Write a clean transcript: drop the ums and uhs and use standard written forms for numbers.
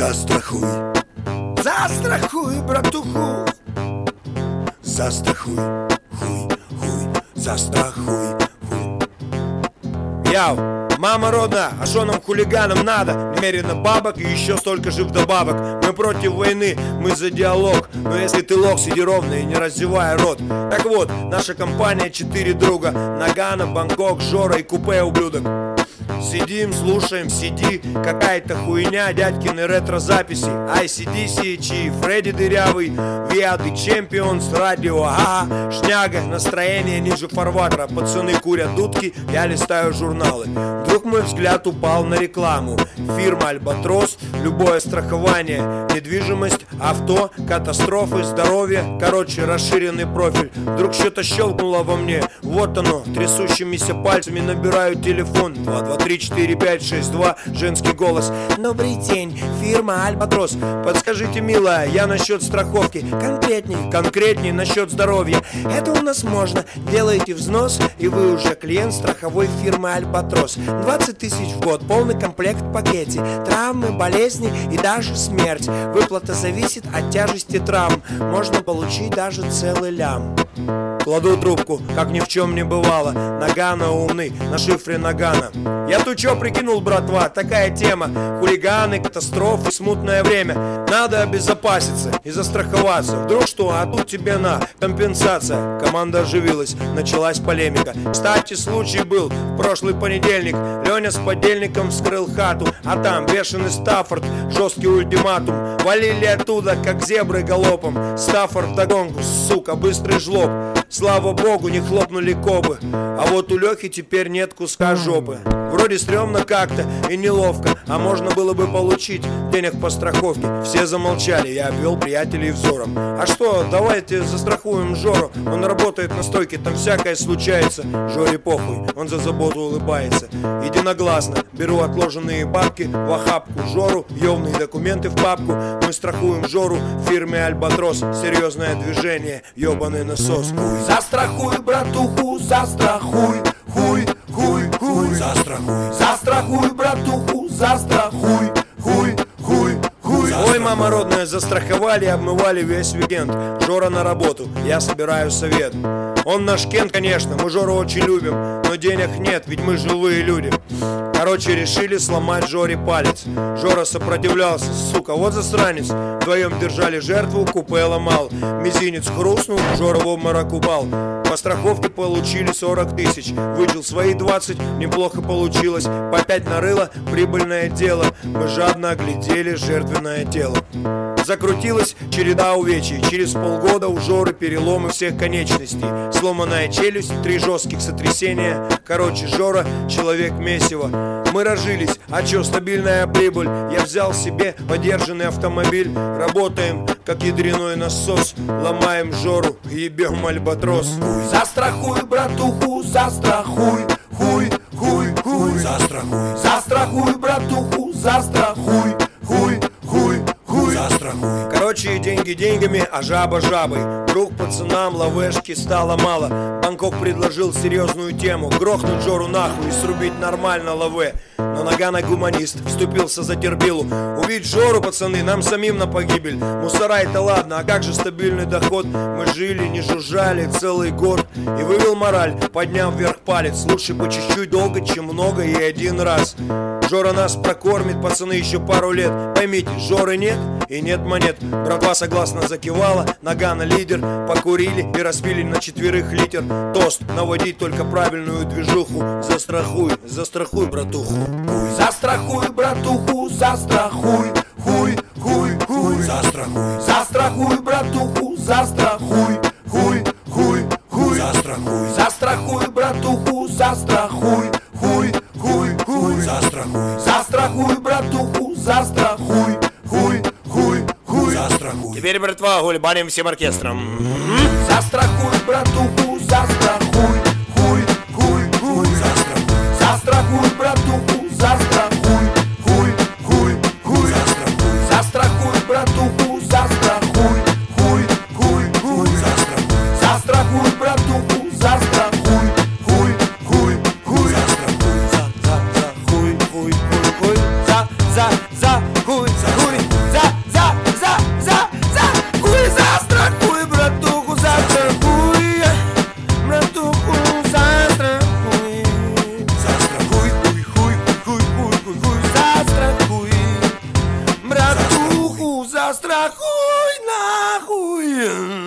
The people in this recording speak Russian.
Застрахуй, застрахуй, братуху. Застрахуй, хуй, хуй, застрахуй, хуй. Яу, мама родная, а что нам хулиганам надо? Немерено бабок и еще столько же вдобавок. Мы против войны, мы за диалог. Но если ты лох, сиди ровно и не раздевай рот. Так вот, наша компания 4 друга: Нагано, Бангкок, Жора и Купе ублюдок. Сидим, слушаем CD, какая-то хуйня, дядькины ретро-записи. ICDC, Чи, Фредди Дырявый, We are the Champions, радио, ага, шняга, настроение ниже фарватера. Пацаны курят дудки, я листаю журналы. Вдруг мой взгляд упал на рекламу. Фирма Альбатрос, любое страхование, недвижимость, авто, катастрофы, здоровье. Короче, расширенный профиль. Вдруг что-то щелкнуло во мне. Вот оно, трясущимися пальцами набираю телефон. 2234562, женский голос. Добрый день, фирма Альбатрос. Подскажите, милая, я насчет страховки. Конкретней насчет здоровья. Это у нас можно. Делаете взнос, и вы уже клиент страховой фирмы Альбатрос. 20 тысяч в год, полный комплект в пакете. Травмы, болезни и даже смерть. Выплата зависит от тяжести травм. Можно получить даже целый лям. Кладу трубку, как ни в чем не бывало. Нагано умный, на шифре Нагано. Я тут чё прикинул, братва, такая тема. Хулиганы, катастрофы, смутное время. Надо обезопаситься и застраховаться. Вдруг что, а тут тебе на компенсация. Команда оживилась, началась полемика. Кстати, случай был в прошлый понедельник. Леня с подельником вскрыл хату, а там бешеный Стаффорд, жесткий ультиматум. Валили оттуда, как зебры галопом. Стаффорд вдогонку, сука, быстрый жлоб. Слава богу, не хлопнули кобы. А вот у Лехи теперь нет куска жопы. Вроде стрёмно как-то и неловко, а можно было бы получить денег по страховке. Все замолчали, я обвел приятелей взором. А что, давайте застрахуем Жору. Он работает на стойке, там всякое случается. Жоре похуй, он за заботу улыбается. Единогласно беру отложенные бабки в охапку Жору, ёвные документы в папку. Мы страхуем Жору в фирме Альбатрос. Серьезное движение, ёбаный насос. Застрахуй, братуху, застрахуй, хуй, хуй, хуй. Застрахуй, застрахуй, братуху, застрахуй, хуй, хуй, хуй. Ой, мама родная, застраховали и обмывали весь уикенд. Жора на работу, я собираю совет. Он наш Кент, конечно, мы Жору очень любим, но денег нет, ведь мы живые люди. Короче, решили сломать Жоре палец. Жора сопротивлялся, сука, вот засранец. Вдвоем держали жертву, Купе ломал. Мизинец хрустнул, Жора в обморок упал. По страховке получили 40 тысяч. Выжил свои 20, неплохо получилось. По 5 нарыло, прибыльное дело. Мы жадно оглядели жертвенное тело. Закрутилась череда увечий. Через полгода у Жоры переломы всех конечностей. Сломанная челюсть, 3 жестких сотрясения. Короче, Жора человек месиво. Мы разжились, а чё, стабильная прибыль. Я взял себе подержанный автомобиль. Работаем, как ядреной насос. Ломаем Жору, ебем Альбатрос. Застрахуй, братуху, застрахуй, хуй, хуй, хуй. Застрахуй, застрахуй, братуху, застрахуй, хуй, хуй, хуй. Застрахуй. Короче, деньги деньгами, а жаба жабой. Вдруг пацанам лавешки стало мало. Бангкок предложил серьезную тему: грохнуть Жору нахуй и срубить нормально лаве. Но Нагано гуманист вступился за тербилу. Убить Жору, пацаны, нам самим на погибель. Мусора это ладно, а как же стабильный доход? Мы жили, не жужжали целый год. И вывел мораль, подняв вверх палец. Лучше по чуть-чуть долго, чем много и один раз. Жора нас прокормит, пацаны, еще пару лет. Поймите, Жоры нет и нет монет. Братва согласно закивала, Нагано лидер. Покурили и распили на 4 литр. Тост, наводить только правильную движуху. Застрахуй, застрахуй, братуху. Застрахуй, братуху, застрахуй, хуй, хуй, хуй. Застрахуй, застрахуй, братуху, застрахуй, хуй, хуй, хуй. Застрахуй, застрахуй, братуху, застрахуй, хуй, хуй, хуй. Застрахуй, застрахуй, братуху, застрахуй, хуй, хуй, хуй. Застрахуй. Теперь, братва, гульбаним всем оркестром. Застрахуй, братуху, застрахуй, хуй, хуй, хуй. Застрахуй, застрахуй, братуху, застрахуй, хуй, хуй, хуй. Застрахуй, застрахуй, братуху, застрахуй, хуй, хуй, хуй. Застрахуй, застрахуй, братуху, застрахуй, хуй, хуй, хуй. Застрахуй, хуй, хуй, хуй, хуй. За, хуй, хуй. застрахуй нахуй.